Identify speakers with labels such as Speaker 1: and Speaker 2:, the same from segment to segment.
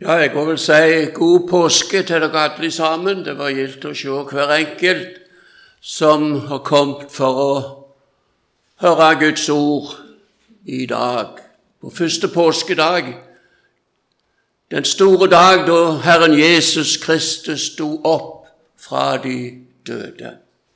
Speaker 1: Ja, jeg vil si god påske til dere alle sammen. Det var gildt å se hver enkelt som har kommet for å høre Guds ord i dag. På første påskedag, den store dag da Herren Jesus Kristus sto opp fra de døde.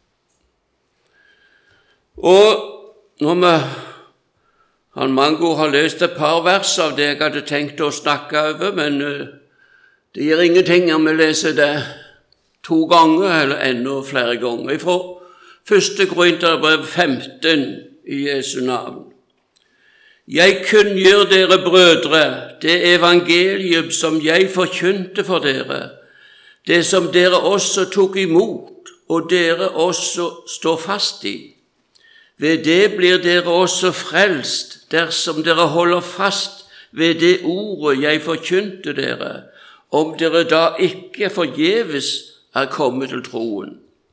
Speaker 1: Og når vi Mango har lest et par vers av det jeg hadde tenkt å snakke over, men det gir ingenting om vi leser det 2 ganger eller enda flere ganger. Fra 1. Korinterbrev 15 i Jesu navn. Jeg kunngjør dere brødre, det evangelium som jeg forkynte for dere, det som dere også tok imot, og dere også står fast i. Ved det blir dere også frelst, dersom dere holder fast ved det ordet jeg forkynte dere, om dere da ikke forgjeves er kommet til troen.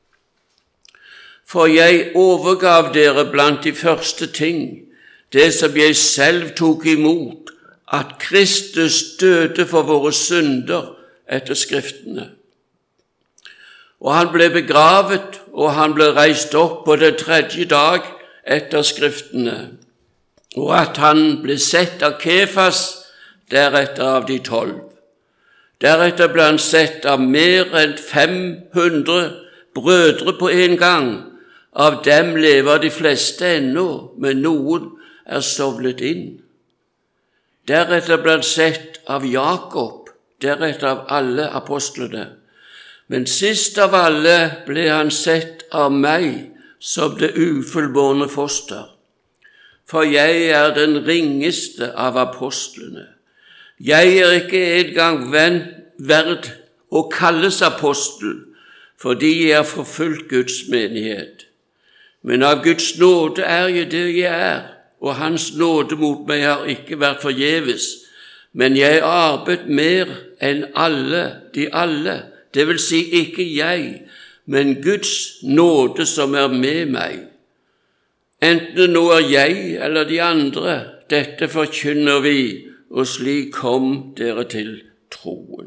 Speaker 1: For jeg overgav dere blant de første ting, det som jeg selv tok imot, at Kristus døde for våre synder etter Skriftene. Og han ble begravet, og han ble reist opp på den 3. dag etter Skriftene, og at han ble sett av Kefas, deretter av de 12. Deretter ble han sett av mer enn 500 brødre på en gang. Av dem lever de fleste ennå, men noen er sovnet inn. Deretter ble han sett av Jakob, deretter av alle apostlene. Men sist av alle ble han sett av meg, som det ufullbårne foster. For jeg er den ringeste av apostlene. Jeg er ikke engang verd å kalles apostel, fordi jeg har forfulgt Guds menighet. Men av Guds nåde er jeg det jeg er, og hans nåde mot meg har ikke vært forgjeves. Men jeg har arbeidet mer enn de alle, det vil si ikke jeg, men Guds nåde som er med meg. Enten det nå er jeg eller de andre, dette forkynner vi, og slik kom dere til troen.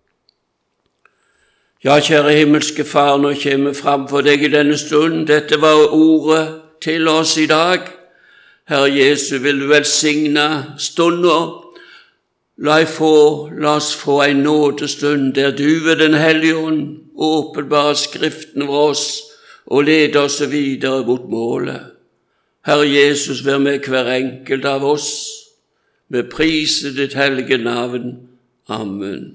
Speaker 1: Ja, kjære himmelske Far, nå kommer vi fram for deg i denne stund. Dette var ordet til oss i dag. Herre Jesu, vil du velsigne stunden. La oss få en nådestund der du ved den hellige ånd åpenbare Skriften for oss og lede oss videre mot målet. Herre Jesus, vær med hver enkelt av oss. Vi priser ditt hellige navn. Amen.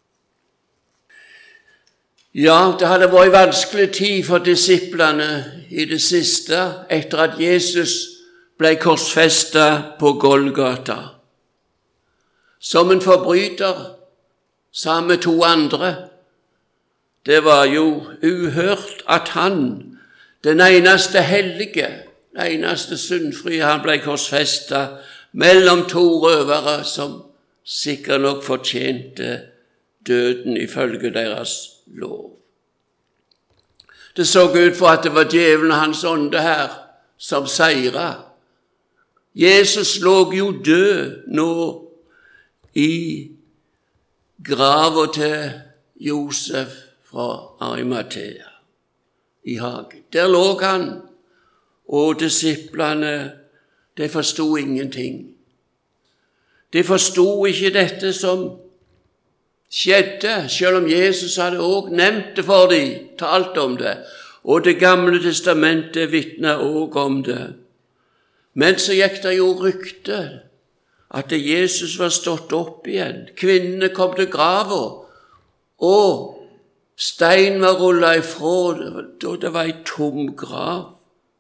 Speaker 1: Ja, det hadde vært en vanskelig tid for disiplene i det siste, etter at Jesus ble korsfestet på Golgata. Som en forbryter, sammen med 2 andre. Det var jo uhørt at han, den eneste hellige, den eneste syndfrie, han ble korsfestet mellom 2 røvere som sikkert nok fortjente døden ifølge deres lov. Det så ut for at det var djevelen og hans ånde her som seiret. Jesus lå jo død nå i graven til Josef fra Arimathea i hagen. Der lå han, og disiplene, de forstod ingenting. De forstod ikke dette som skjedde, selv om Jesus hadde også nevnt det for dem, talt om det, og Det gamle testamentet vitner også om det. Men så gikk det jo rykte at Jesus var stått opp igjen. Kvinnene kom til graven, og stein var rullet ifra, da det var en tom grav.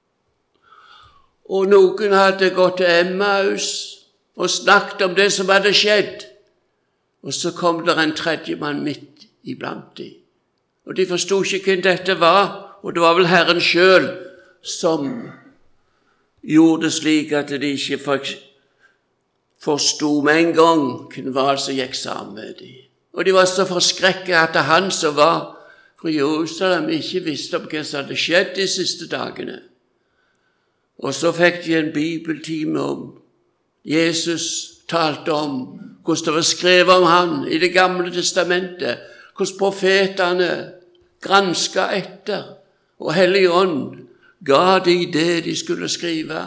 Speaker 1: Og noen hadde gått til Emmaus og snakket om det som hadde skjedd. Og så kom der en 3. mann midt iblant dem. Og de forstod ikke hvem dette var, og det var vel Herren selv som gjorde det slik at de ikke forstod med en gang hvem var som gikk sammen med dem. Og de var så forskrekket at han som var fra Jerusalem ikke visste om hva som hadde skjedd de siste dagene. Og så fikk de en bibeltime om Jesus talte om hvordan det var skrevet om han i Det gamle testamentet, hvordan profetene gransket etter, og Hellig Ånd ga de det de skulle skrive.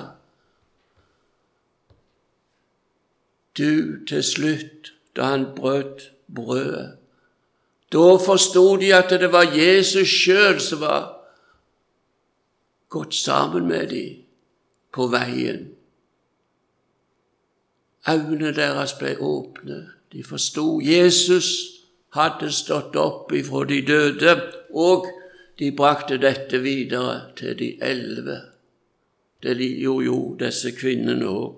Speaker 1: Du, til slutt, da han brøt brødet, da forstod de at det var Jesus selv som var gått sammen med dem på veien. Øynene deres ble åpne. De forstod Jesus hadde stått opp ifra de døde, og de brakte dette videre til de 11. Det gjorde jo disse kvinnene også.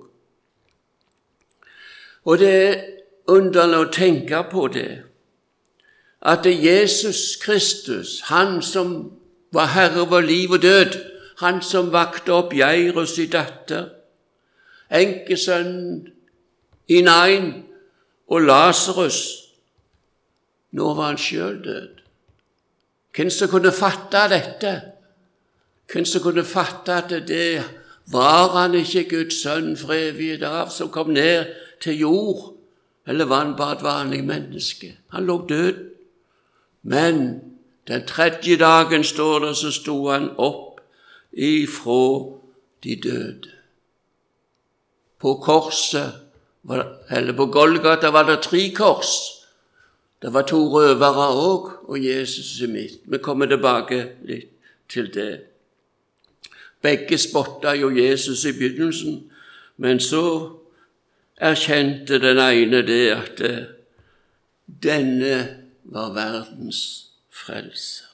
Speaker 1: Og det er underlig å tenke på det, at det er Jesus Kristus, han som var herre over liv og død, han som vakte opp Jairus sin datter, enkesønnen i Nain og Lazarus. Nå var han selv død. Hvem som kunne fatte dette? Hvem som kunne fatte at det var han ikke Guds sønn for evig av, som kom ned til jord, eller var han bare et vanlig menneske? Han lå død. Men den 3. dagen, står det, så sto han opp ifra de døde. På korset, eller på Golgata, var det 3 kors. Det var 2 røvere også, og Jesus i midt. Vi kommer tilbake litt til det. Begge spottet jo Jesus i begynnelsen, men så erkjente den ene det at denne var verdens frelser.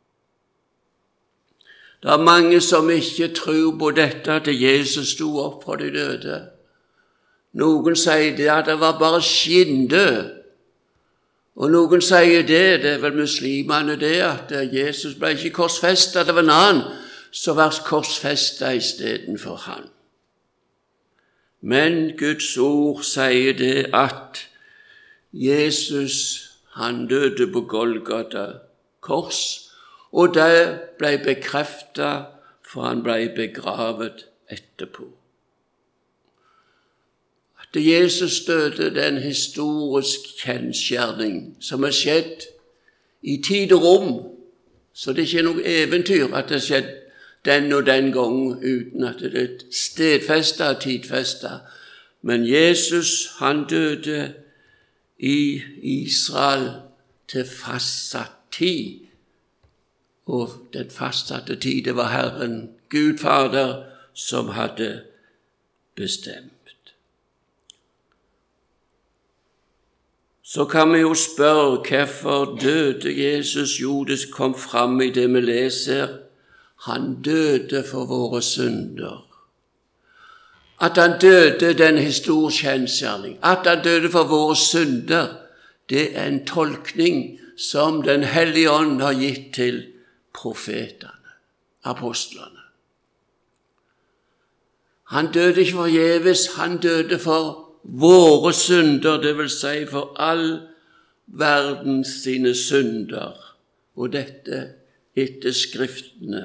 Speaker 1: Det er mange som ikke tror på dette at Jesus sto opp fra de døde. Noen sier det at det var bare skinndød. Og noen sier det er vel muslimene det, at Jesus ble ikke korsfestet, det var en annen som var korsfestet i stedet for han. Men Guds ord sier det at Jesus, han døde på Golgata kors, og det ble bekreftet, for han ble begravet etterpå. At Jesus døde, det er en historisk kjensgjerning som har skjedd i tid og rom, så det er ikke noe eventyr at det har skjedd den og den gangen uten at det er stedfestet og tidfestet. Men Jesus, han døde i Israel til fastsatt tid, og den fastsatte tid, det var Herren, Gud Fader, som hadde bestemt. Så kan vi jo spørre, hvorfor døde Jesus? Jo, det kom fram i det vi leser. Han døde for våre synder. At han døde, den historisk kjensgjerning. At han døde for våre synder, det er en tolkning som Den hellige ånd har gitt til profetene, apostlene. Han døde ikke forgjeves, han døde for våre synder, det vil si for all verdens sine synder, og dette etter Skriftene.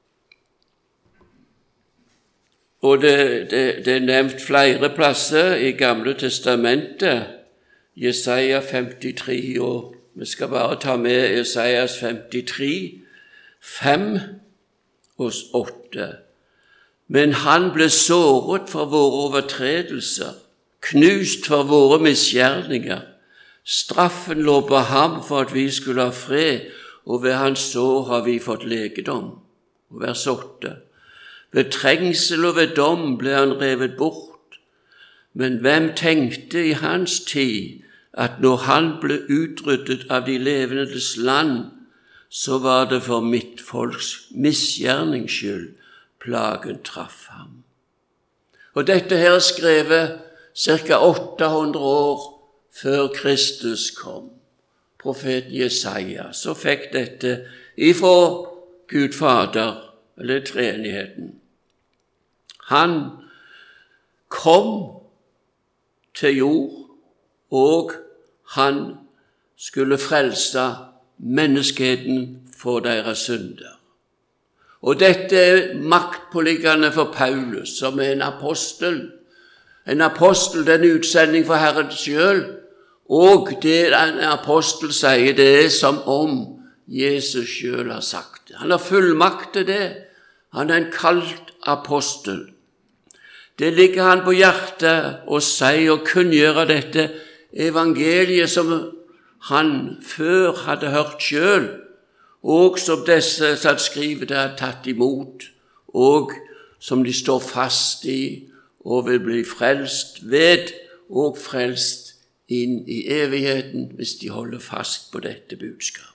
Speaker 1: Og det er nevnt flere plasser i Gamle testamentet, Jesaja 53, og vi skal bare ta med Jesajas 53, 5 og 8. Men han ble såret for våre overtredelser, knust for våre misgjerninger. Straffen lå på ham for at vi skulle ha fred, og ved hans sår har vi fått legedom. Og vers 8. Ved trengsel og ved dom ble han revet bort. Men hvem tenkte i hans tid at når han ble utryddet av de levendes land, så var det for mitt folks misgjernings skyld plagen traff ham. Og dette her er skrevet ca. 800 år før Kristus kom. Profeten Jesaja så fikk dette ifra Gud Fader, eller treenigheten. Han kom til jord, og han skulle frelse menneskeheten for deres synder. Og dette er maktpåliggende for Paulus, som er en apostel, En apostel, det er en utsending for Herren selv, og det en apostel sier, det er som om Jesus selv har sagt det. Han har fullmakt til det. Han er en kalt apostel. Det ligger han på hjertet å si og kunngjøre dette evangeliet som han før hadde hørt selv, og som disse som skriver det har tatt imot, og som de står fast i og vil bli frelst ved, og frelst inn i evigheten hvis de holder fast på dette budskapet.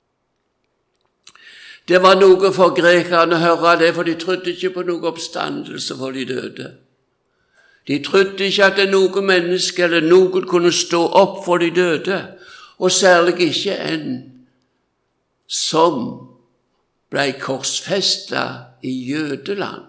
Speaker 1: Det var noe for grekerne å høre det, for de trodde ikke på noe oppstandelse for de døde. De trodde ikke at det noe menneske eller noen kunne stå opp for de døde, og særlig ikke en som ble korsfestet i jødeland.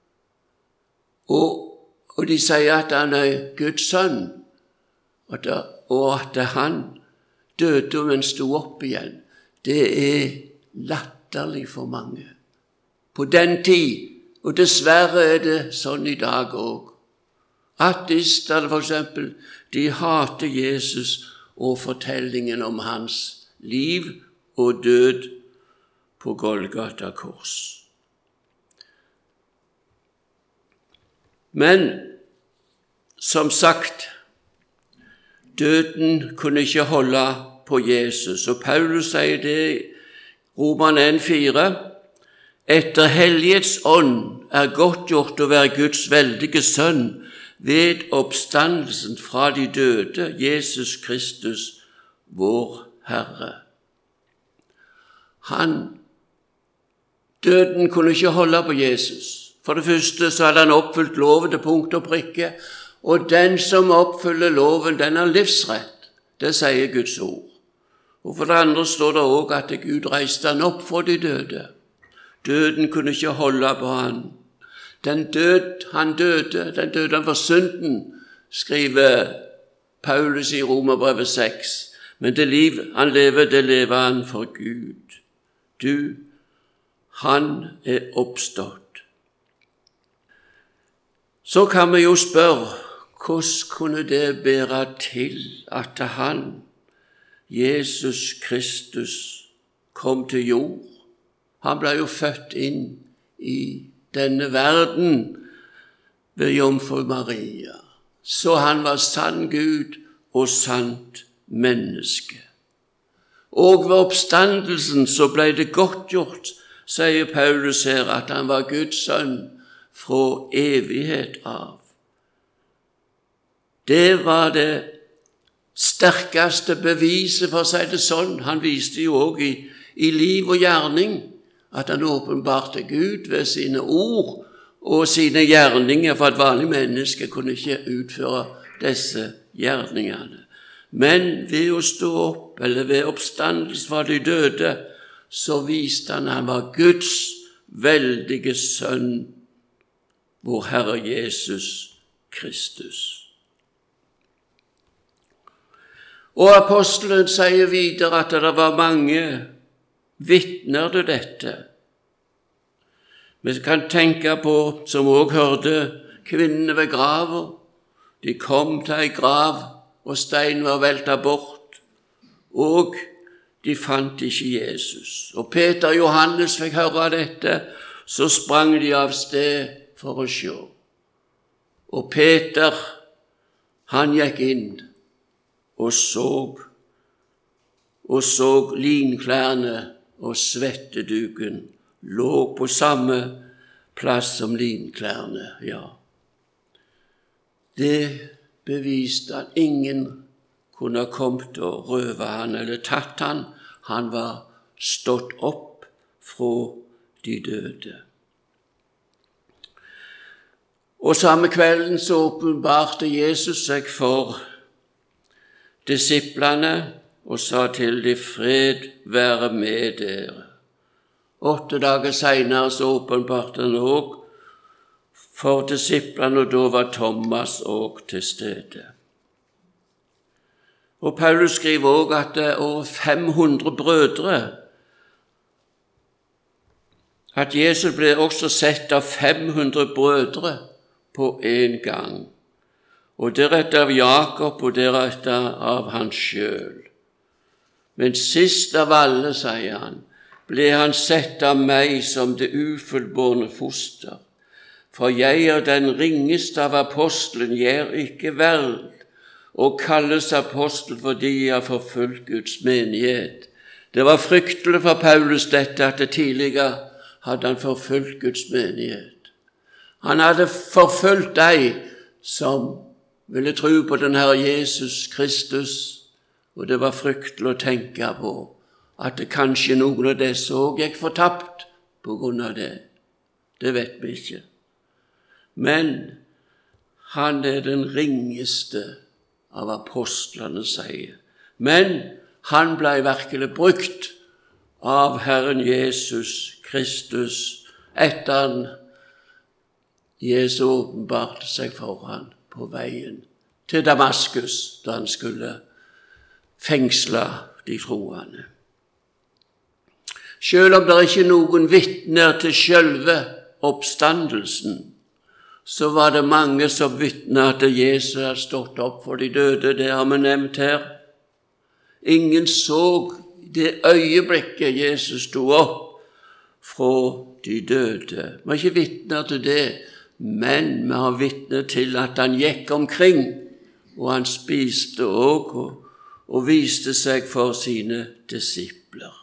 Speaker 1: Og de sier at han er Guds sønn, og at han døde men stod opp igjen. Det er latterlig for mange. På den tid, og dessverre er det sånn i dag også, ateister for eksempel, de hater Jesus og fortellingen om hans liv og død på Golgata kors. Men som sagt, døden kunne ikke holde på Jesus, og Paulus sier det i Romerne 1,4: etter hellighets ånd er godtgjort å være Guds veldige sønn ved oppstandelsen fra de døde, Jesus Kristus, vår Herre. Døden kunne ikke holde på Jesus. For det første så hadde han oppfylt loven til punkt og prikke, og den som oppfyller loven, den har livsrett. Det sier Guds ord. Og for det andre står det også at Gud reiste han opp for de døde. Døden kunne ikke holde på han. Han døde han for synden, skriver Paulus i Romerbrevet 6. Men det liv han lever, det lever han for Gud. Han er oppstått. Så kan vi jo spørre, hvordan kunne det bære til at han, Jesus Kristus, kom til jord? Han ble jo født inn i denne verden ved jomfru Maria. Så han var sann Gud og sant menneske. Og ved oppstandelsen så ble det godtgjort, sier Paulus her, at han var Guds sønn fra evighet av. Det var det sterkeste beviset, for å si det sånn. Han viste jo også i liv og gjerning at han åpenbarte Gud ved sine ord og sine gjerninger, for et vanlig menneske kunne ikke utføre disse gjerningene. Men ved å stå opp, eller ved oppstandelse fra de døde, så viste han var Guds veldige sønn, vår Herre Jesus Kristus. Og apostelen sier videre at det var mange vitner til dette. Vi kan tenke på, som vi også hørte, kvinnene ved graven. De kom til en grav, og steinen var veltet bort, og de fant ikke Jesus. Og Peter og Johannes fikk høre dette, så sprang de av sted for å se. Og Peter, han gikk inn og så linklærne og svetteduken lå på samme plass som linklærne, ja. Det beviste at ingen kunne kommet og røve han eller tatt han. Han var stått opp fra de døde. Og samme kvelden så åpenbarte Jesus seg for disiplene og sa til de: fred være med dere. 8 dager senere så åpenbarte han også for disiplene, og da var Thomas også til stede. Og Paulus skriver også at det er over 500 brødre, at Jesus ble også sett av 500 brødre på en gang. og deretter av Jakob, og deretter av han selv. Men sist av alle, sier han, ble han sett av meg som det ufullbårne foster. For jeg er den ringeste av apostelen, jeg er ikke verd, og kalles apostel fordi jeg har forfulgt Guds menighet. Det var fryktelig for Paulus dette, at det tidligere hadde han forfulgt Guds menighet. Han hadde forfulgt deg som ville tro på den Herre Jesus Kristus, og det var fryktelig å tenke på at det kanskje noen av disse også gikk fortapt på grunn av det. Det vet vi ikke. Men han er den ringeste av apostlene, sier. Men han ble virkelig brukt av Herren Jesus Kristus etter han Jesus åpenbarte seg for han på veien til Damaskus, da han skulle fengsle de troende. Selv om det ikke er noen vitner til selve oppstandelsen, så var det mange som vitnet at Jesus hadde stått opp for de døde. Det har vi nevnt her. Ingen så det øyeblikket Jesus stod opp fra de døde. Vi har ikke vitner til det, men vi har vitner til at han gikk omkring, og han spiste også, og viste seg for sine disipler.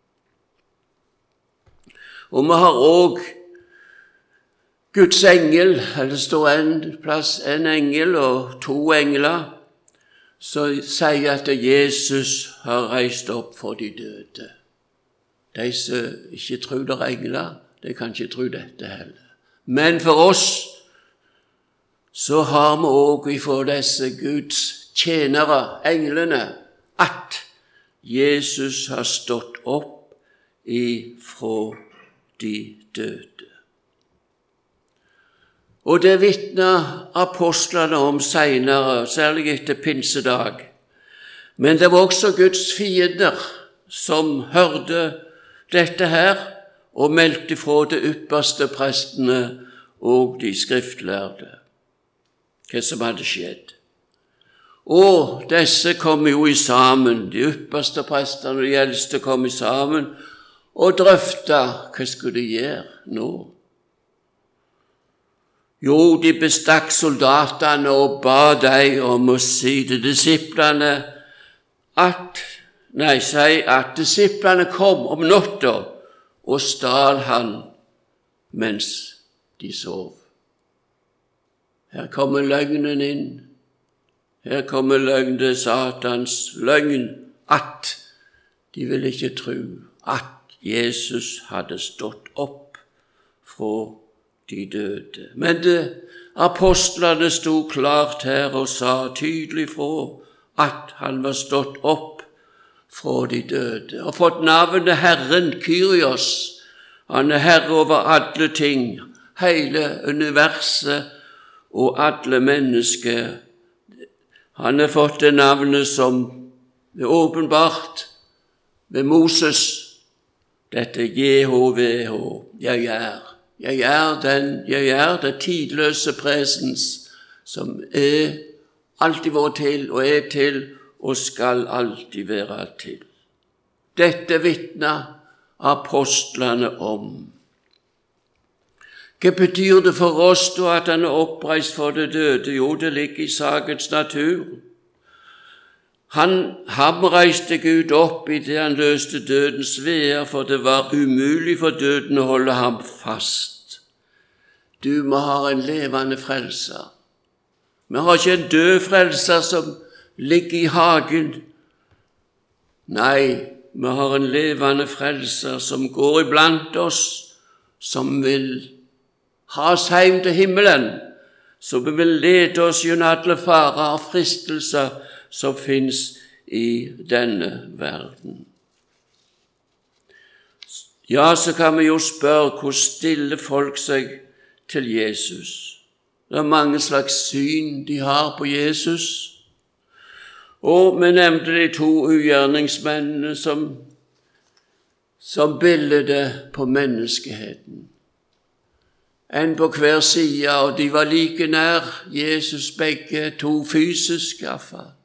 Speaker 1: Og vi har også Guds engel, det står en engel og 2 engler, som sier at Jesus har reist opp for de døde. De som ikke tror det er engler, de kan ikke tro dette heller. Men for oss så har vi også ifra disse Guds tjenere, englene, at Jesus har stått opp ifra de døde. Og det vitner apostlene om senere, særlig etter pinsedag. Men det var også Guds fiender som hørte dette her og meldte fra de ypperste prestene og de skriftlærde hva som hadde skjedd. Og disse kom jo sammen, de ypperste prestene og de eldste kom sammen og drøftet hva skulle de gjøre nå. Jo, de bestakk soldatene og ba dem om å si til disiplene at disiplene kom om natta og stal han mens de sov. Her kommer løgnen inn. Her kommer løgn, det Satans løgn, at de ville ikke tro at Jesus hadde stått opp fra de døde. Men apostlene stod klart her og sa tydelig fra at han var stått opp fra de døde, og fått navnet Herren, Kyrios. Han er herre over alle ting, hele universet og alle mennesker. Han har fått det navnet som er åpenbart ved Moses. Dette JHVH, jeg er det tidløse presens som er alltid vært til og er til og skal alltid være til. Dette vitner apostlene om. Hva betyr det for oss da at han er oppreist for det døde? Jo, det ligger i sakens natur. Han reiste Gud opp i det han løste dødens veer, for det var umulig for døden å holde ham fast. Du må ha en levende frelser. Vi har ikke en død frelser som ligger i hagen. Nei, vi har en levende frelser som går iblant oss, som vil ha oss hjem til himmelen, som vil lede oss gjennom alle farer og fristelser som finnes i denne verden. Ja, så kan vi jo spørre hvor stille folk seg til Jesus. Det er mange slags syn de har på Jesus. Og vi nevnte de 2 ugjerningsmennene som bildet på menneskeheten. en på hver side, og de var like nær Jesus begge to fysisk i hvert fall.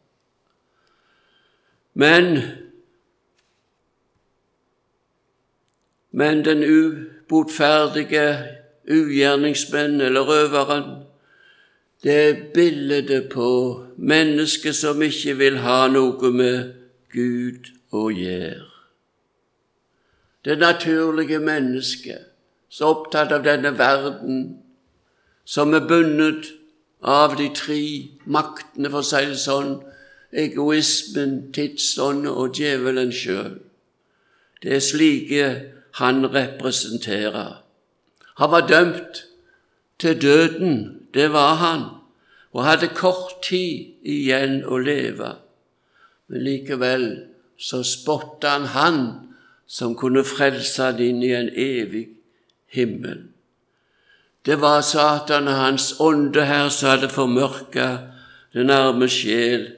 Speaker 1: Men den ubotferdige ugjerningsmenn eller røveren, det er bildet på mennesker som ikke vil ha noe med Gud å gjøre. Det naturlige mennesket, så opptatt av denne verden, som er bundet av de tre maktene, for å si det sånn, egoismen, tidsånden og djevelen selv. Det er slike han representerer. Han var dømt til døden, det var han, og hadde kort tid igjen å leve. Men likevel så spottet han som kunne frelse han inn i en evig himmel. Det var Satan og hans ånde her som hadde formørket den arme sjel.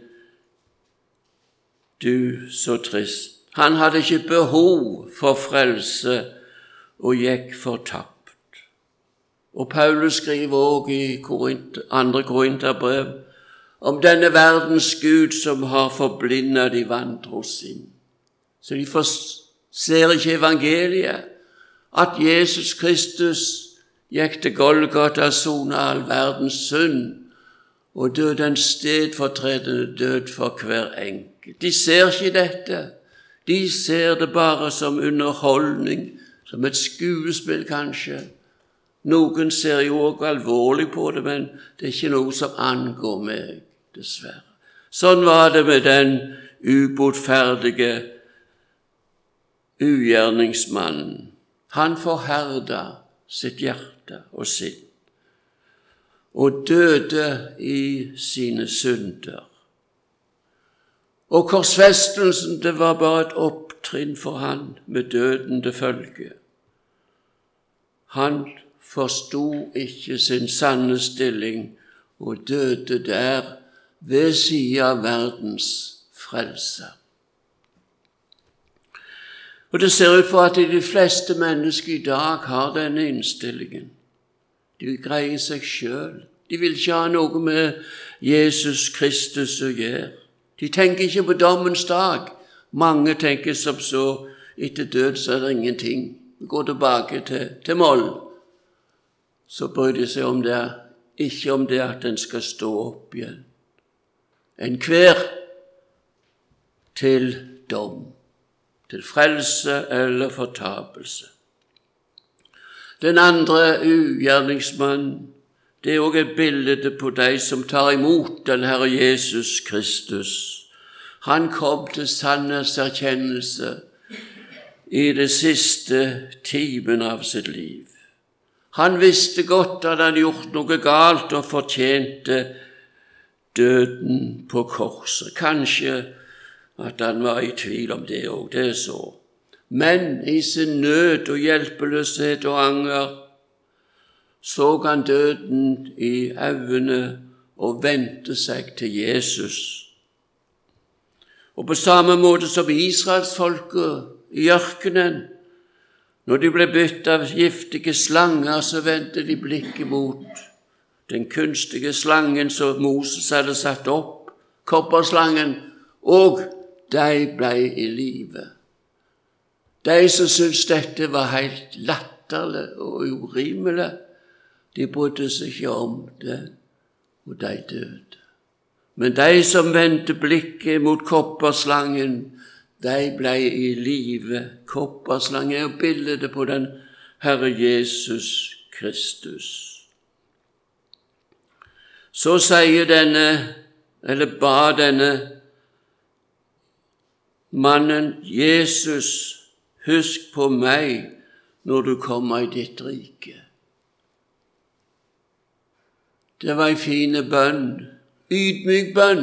Speaker 1: Du, så trist. Han hadde ikke behov for frelse og gikk fortapt. Og Paulus skriver også i 2. Korinterbrev om denne verdens Gud som har forblindet de vantro sinn. Så de ser ikke evangeliet, at Jesus Kristus gikk til Golgata, sonet all verdens synd og døde en stedfortredende død for hver enkelt. De ser ikke dette. De ser det bare som underholdning, som et skuespill kanskje. Noen ser jo også alvorlig på det, men det er ikke noe som angår meg, dessverre. Sånn var det med den ubotferdige ugjerningsmannen. Han forherdet sitt hjerte og sinn, og døde i sine synder. Og korsfestelsen, det var bare et opptrinn for han med døden til følge. Han forstod ikke sin sanne stilling og døde der ved siden av verdens frelser. Og det ser ut for at de fleste mennesker i dag har denne innstillingen. De greier seg selv. De vil ikke ha noe med Jesus Kristus å gjøre. De tenker ikke på dommens dag. Mange tenker som så, etter død så er det ingenting. Vi går tilbake til moll. Så bryr de seg om det, ikke om det at den skal stå opp igjen. En hver til dom, til frelse eller fortapelse. Den andre ugjerningsmannen, det er også et bilde på de som tar imot den Herre Jesus Kristus. Han kom til sannhetserkjennelse i det siste timen av sitt liv. Han visste godt at han hadde gjort noe galt og fortjente døden på korset. Kanskje at han var i tvil om det også, det er så. Men i sin nød og hjelpeløshet og anger så han døden i øynene og vendte seg til Jesus. Og på samme måte som Israelsfolket i ørkenen, når de ble bytt av giftige slanger, så vendte de blikket mot den kunstige slangen som Moses hadde satt opp, kopperslangen, og de ble i live. De som syntes dette var helt latterlig og urimelig, de brydde seg ikke om det, og de døde. Men de som vendte blikket mot kopperslangen, de ble i live. Kopperslangen er bildet på den Herre Jesus Kristus. Så sier ba denne mannen, Jesus, husk på meg når du kommer i ditt rike. Det var en fin bønn, ydmyk bønn.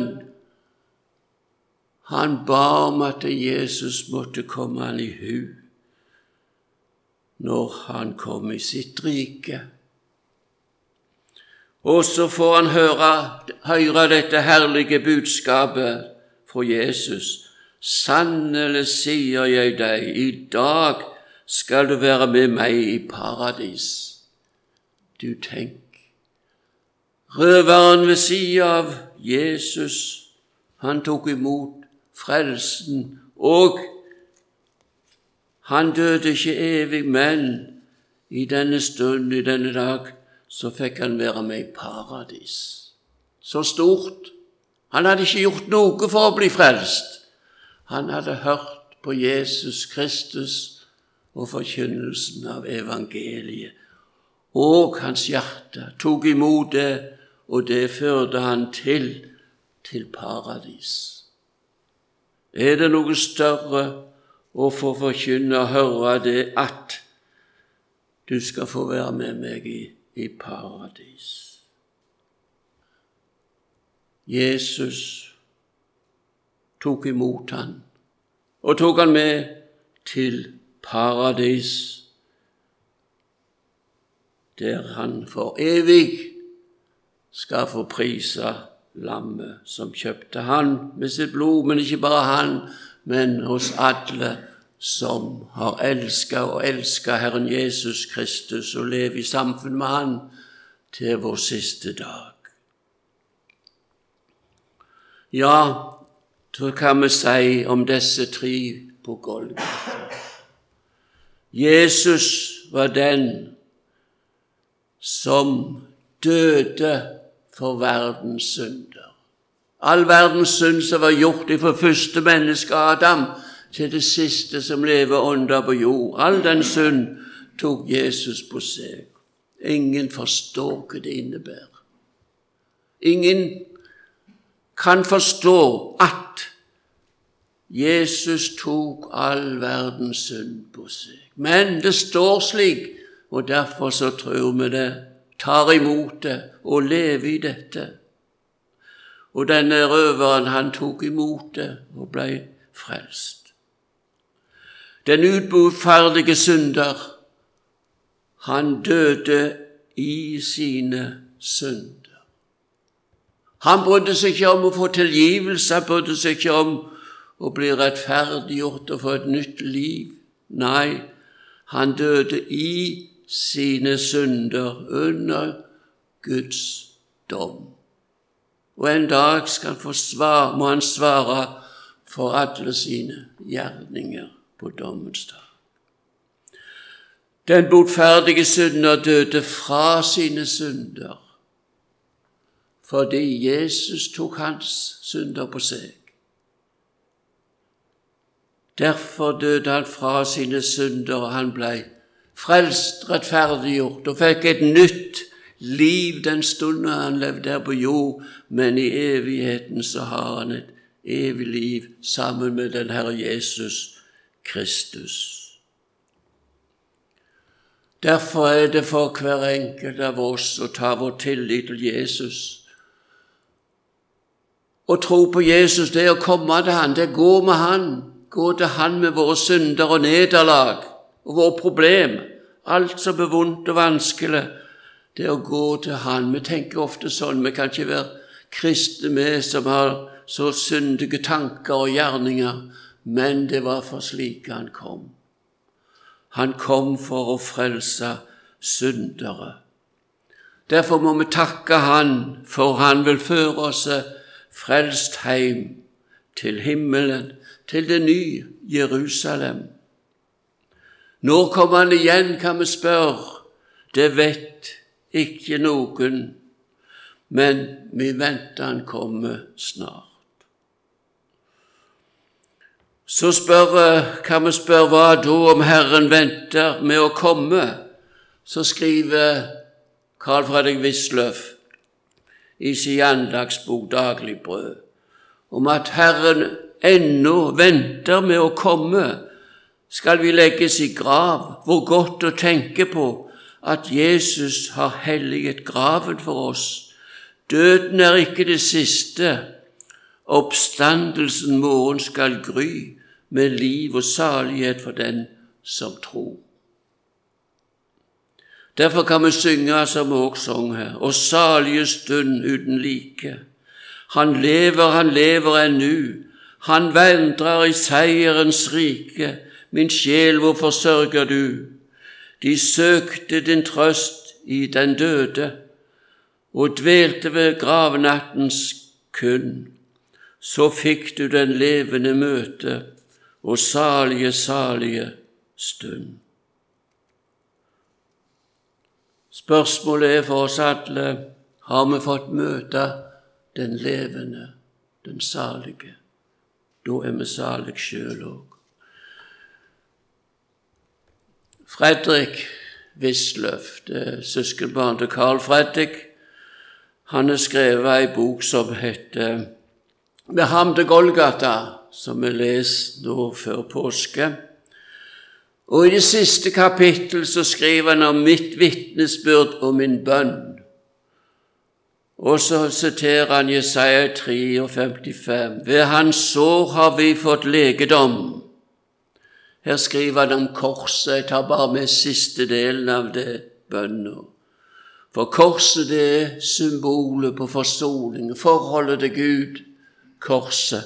Speaker 1: Han ba om at Jesus måtte komme han i hu når han kom i sitt rike. Og så får han høre dette herlige budskapet fra Jesus. Sannelig sier jeg deg, i dag skal du være med meg i paradis. Du tenk. Røveren ved siden av Jesus, han tok imot frelsen, og han døde ikke evig, men i denne stund, i denne dag, så fikk han være med i paradis. Så stort. Han hadde ikke gjort noe for å bli frelst. Han hadde hørt på Jesus Kristus og forkynnelsen av evangeliet. Og hans hjerte tok imot det, og det førte han til paradis. Er det noe større å få forkynne og høre det at du skal få være med meg i paradis? Jesus tok imot han og tok han med til paradis, der han for evig skal få prise lammet som kjøpte han med sitt blod, men ikke bare han, men hos alle som har elsket Herren Jesus Kristus og lever i samfunn med han til vår siste dag. Ja, så kan vi si om disse tre på Golgata. Jesus var den som døde for verdens synder. All verdens synd som var gjort fra første menneske Adam til det siste som lever under på jord. All den synd tok Jesus på seg. Ingen forstår hva det innebærer. Ingen kan forstå at Jesus tok all verdens synd på seg. Men det står slik, og derfor så tror vi det, tar imot det og lever i dette. Og denne røveren, han tok imot det og ble frelst. Den utbodferdige synder, han døde i sine synder. Han brydde seg ikke om å få tilgivelse, han brydde seg ikke om å bli rettferdiggjort og få et nytt liv. Nei, han døde i sine synder under Guds dom. Og en dag må han svare for alle sine gjerninger på dommens dag. Den botferdige synder døde fra sine synder, fordi Jesus tok hans synder på seg. Derfor døde han fra sine synder, og han ble frelst, rettferdiggjort, og fikk et nytt liv den stunden han levde her på jord, men i evigheten så har han et evig liv sammen med den Herre Jesus Kristus. Derfor er det for hver enkelt av oss å ta vår tillit til Jesus. Å tro på Jesus, det er å komme til han, det går med han. Gå til han med våre synder og nederlag og våre problem. Alt som er vondt og vanskelig, det er å gå til han. Vi tenker ofte sånn, vi kan ikke være kristne med som har så syndige tanker og gjerninger, men det var for slik han kom. Han kom for å frelse syndere. Derfor må vi takke han, for han vil føre oss frelst hjem til himmelen, til det nye Jerusalem. Når kommer han igjen, kan vi spørre. Det vet ikke noen, men vi venter han kommer snart. Så kan vi spørre hva da om Herren venter med å komme? Så skriver Carl Fredrik Wisløff i sin andagsbok Daglig brød om at Herren ennå venter med å komme. Skal vi legges i grav? Hvor godt å tenke på at Jesus har helliget graven for oss. Døden er ikke det siste. Oppstandelsen morgen skal gry med liv og salighet for den som tror. Derfor kan vi synge som vi også sang her, og salige stund uten like. Han lever ennu. Han vandrer i seierens rike. Min sjel, hvorfor sørger du? De søkte din trøst i den døde, og dvelte ved gravnattens kunn, så fikk du den levende møte og salige, salige stund. Spørsmålet er for oss alle, har vi fått møte den levende, den salige? Da er vi salig selv også. Fredrik Wisløff, det er søskenbarn til Carl Fredrik, han har skrevet en bok som heter Med ham til Golgata, som vi leser nå før påske. Og i det siste kapittel så skriver han om mitt vitnesbyrd og min bønn. Og så siterer han Jesaja 3:55. Ved hans sår har vi fått legedom. Her skriver han om korset. Jeg tar bare med siste delen av det bønnen. For korset det er symbolet på forsoning, forholdet til Gud, korset.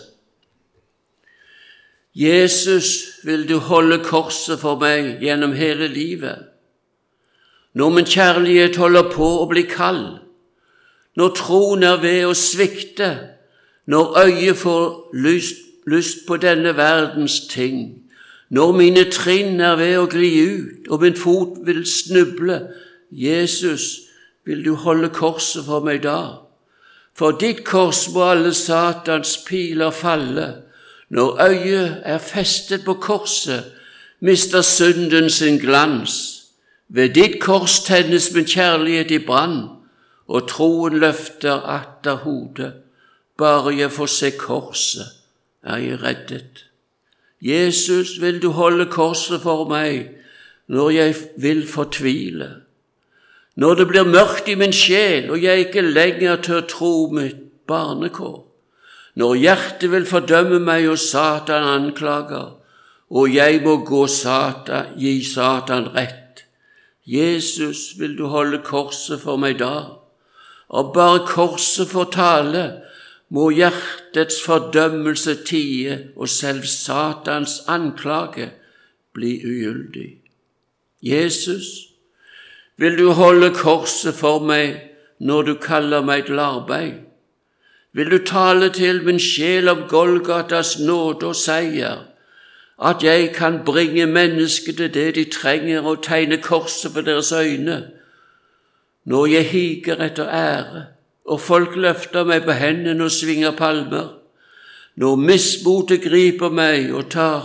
Speaker 1: Jesus, vil du holde korset for meg gjennom hele livet? Når min kjærlighet holder på å bli kald, når troen er ved å svikte, når øyet får lyst på denne verdens ting, når mine trinn er ved å gli ut, og min fot vil snuble, Jesus, vil du holde korset for meg da? For ditt kors må alle Satans piler falle. Når øyet er festet på korset, mister synden sin glans. Ved ditt kors tennes min kjærlighet i brann, og troen løfter atter hodet. Bare jeg får se korset, er jeg reddet. Jesus, vil du holde korset for meg når jeg vil fortvile? Når det blir mørkt i min sjel, og jeg ikke lenger tør tro mitt barnekår. Når hjertet vil fordømme meg og Satan anklager, og jeg må gi Satan rett. Jesus, vil du holde korset for meg da? Og bare korset får tale, må hjertets fordømmelse tie, og selv Satans anklage bli ugyldig. Jesus, vil du holde korset for meg når du kaller meg til arbeid? Vil du tale til min sjel om Golgatas nåde og seier, at jeg kan bringe menneskene det de trenger og tegne korset for deres øyne? Når jeg higer etter ære, og folk løfter meg på hendene og svinger palmer, når mismotet griper meg og tar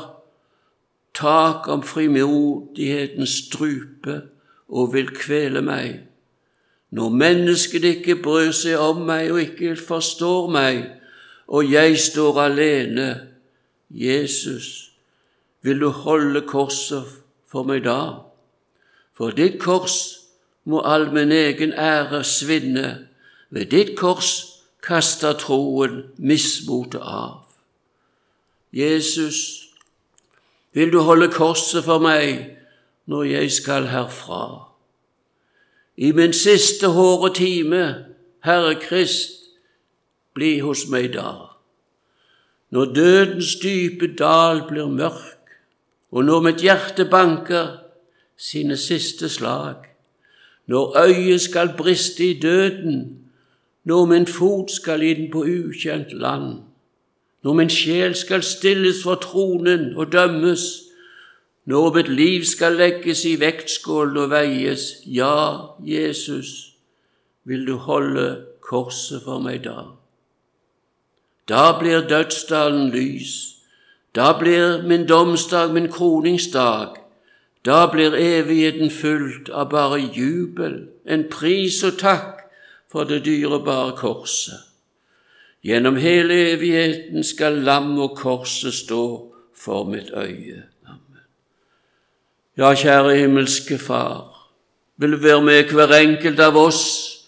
Speaker 1: tak om frimodighetens strupe og vil kvele meg, når mennesket ikke bryr seg om meg og ikke forstår meg, og jeg står alene, Jesus, vil du holde korset for meg da? For ditt kors må all min egen ære svinne, ved ditt kors kaster troen mismotet av. Jesus, vil du holde korset for meg når jeg skal herfra? I min siste hårde time, Herre Krist, bli hos meg da. Når dødens dype dal blir mørk, og når mitt hjerte banker sine siste slag, når øyet skal briste i døden, når min fot skal inn på ukjent land, når min sjel skal stilles for tronen og dømmes, når mitt liv skal legges i vektskålen og veies, ja, Jesus, vil du holde korset for meg da? Da blir dødsdalen lys, da blir min domsdag min kroningsdag, da blir evigheten fullt av bare jubel, en pris og takk for det dyrebare korset. Gjennom hele evigheten skal lam og korset stå for mitt øye. Ja, kjære himmelske Far, vil du være med hver enkelt av oss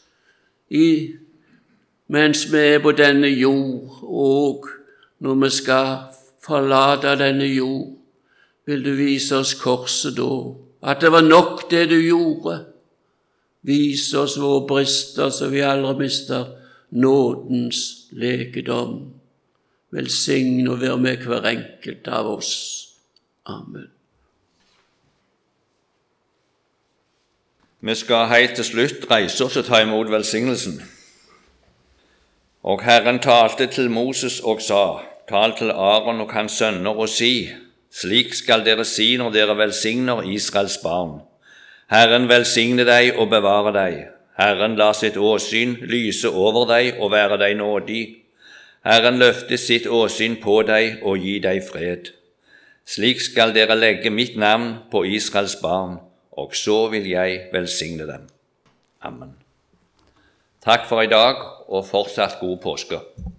Speaker 1: mens vi er på denne jord, og når vi skal forlate denne jord, vil du vise oss korset da, at det var nok det du gjorde. Vis oss våre brister så vi aldri mister nådens legedom. Velsign og vær med hver enkelt av oss. Amen.
Speaker 2: Vi skal helt til slutt reise oss og ta imot velsignelsen. Og Herren talte til Moses og sa, tal til Aaron og hans sønner og si, slik skal dere si når dere velsigner Israels barn. Herren velsigne deg og bevare deg. Herren la sitt åsyn lyse over deg og være deg nådig. Herren løfte sitt åsyn på deg og gi deg fred. Slik skal dere legge mitt navn på Israels barn, og så vil jeg velsigne dem. Amen. Takk for i dag, og fortsatt god påske.